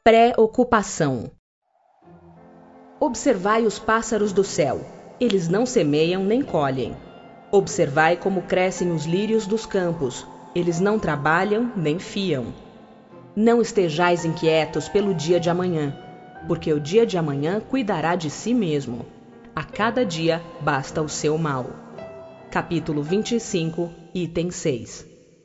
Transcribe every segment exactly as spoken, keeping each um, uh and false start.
Preocupação. Observai os pássaros do céu. Eles não semeiam nem colhem. Observai como crescem os lírios dos campos. Eles não trabalham nem fiam. Não estejais inquietos pelo dia de amanhã, porque o dia de amanhã cuidará de si mesmo. A cada dia basta o seu mal. Capítulo vinte e cinco, item seis.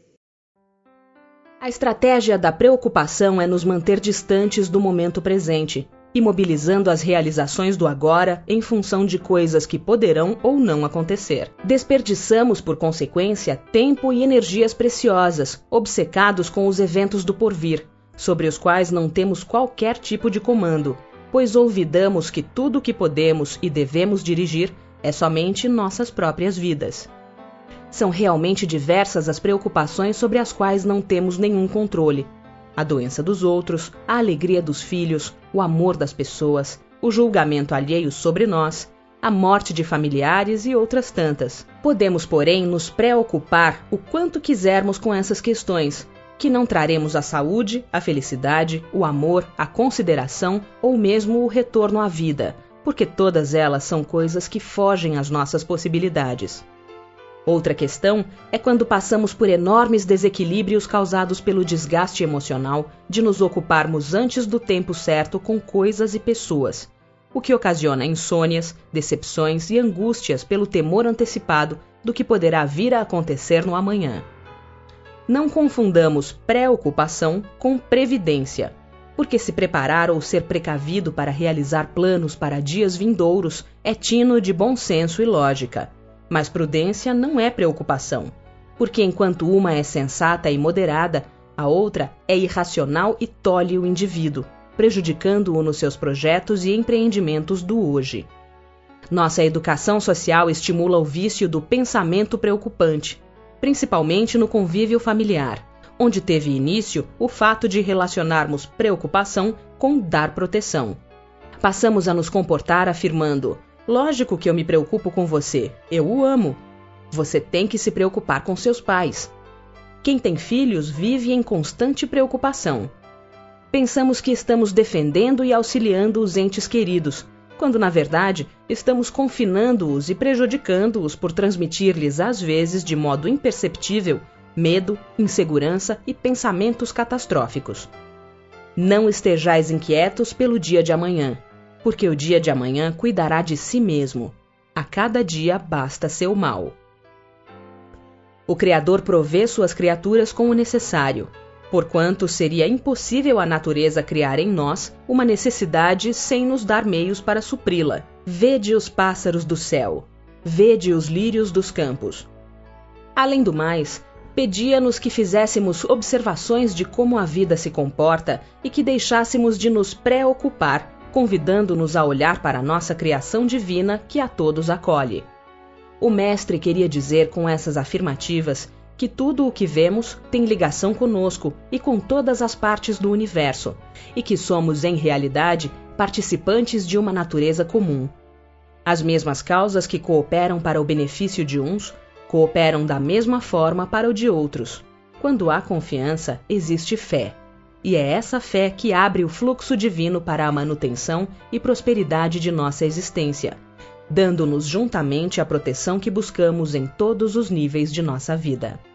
A estratégia da preocupação é nos manter distantes do momento presente, imobilizando as realizações do agora em função de coisas que poderão ou não acontecer. Desperdiçamos, por consequência, tempo e energias preciosas, obcecados com os eventos do porvir, sobre os quais não temos qualquer tipo de comando, pois olvidamos que tudo o que podemos e devemos dirigir é somente nossas próprias vidas. São realmente diversas as preocupações sobre as quais não temos nenhum controle. A doença dos outros, a alegria dos filhos, o amor das pessoas, o julgamento alheio sobre nós, a morte de familiares e outras tantas. Podemos, porém, nos preocupar o quanto quisermos com essas questões, que não traremos a saúde, a felicidade, o amor, a consideração ou mesmo o retorno à vida, porque todas elas são coisas que fogem às nossas possibilidades. Outra questão é quando passamos por enormes desequilíbrios causados pelo desgaste emocional de nos ocuparmos antes do tempo certo com coisas e pessoas, o que ocasiona insônias, decepções e angústias pelo temor antecipado do que poderá vir a acontecer no amanhã. Não confundamos preocupação com previdência, porque se preparar ou ser precavido para realizar planos para dias vindouros é tino de bom senso e lógica. Mas prudência não é preocupação, porque enquanto uma é sensata e moderada, a outra é irracional e tolhe o indivíduo, prejudicando-o nos seus projetos e empreendimentos do hoje. Nossa educação social estimula o vício do pensamento preocupante, principalmente no convívio familiar, onde teve início o fato de relacionarmos preocupação com dar proteção. Passamos a nos comportar afirmando: lógico que eu me preocupo com você, eu o amo. Você tem que se preocupar com seus pais. Quem tem filhos vive em constante preocupação. Pensamos que estamos defendendo e auxiliando os entes queridos, quando na verdade estamos confinando-os e prejudicando-os por transmitir-lhes às vezes de modo imperceptível medo, insegurança e pensamentos catastróficos. Não estejais inquietos pelo dia de amanhã, porque o dia de amanhã cuidará de si mesmo. A cada dia basta seu mal. O Criador provê suas criaturas com o necessário, porquanto seria impossível à natureza criar em nós uma necessidade sem nos dar meios para supri-la. Vede os pássaros do céu, vede os lírios dos campos. Além do mais, pedia-nos que fizéssemos observações de como a vida se comporta e que deixássemos de nos preocupar, convidando-nos a olhar para a nossa criação divina que a todos acolhe. O mestre queria dizer com essas afirmativas que tudo o que vemos tem ligação conosco e com todas as partes do universo, e que somos, em realidade, participantes de uma natureza comum. As mesmas causas que cooperam para o benefício de uns, cooperam da mesma forma para o de outros. Quando há confiança, existe fé. E é essa fé que abre o fluxo divino para a manutenção e prosperidade de nossa existência, dando-nos juntamente a proteção que buscamos em todos os níveis de nossa vida.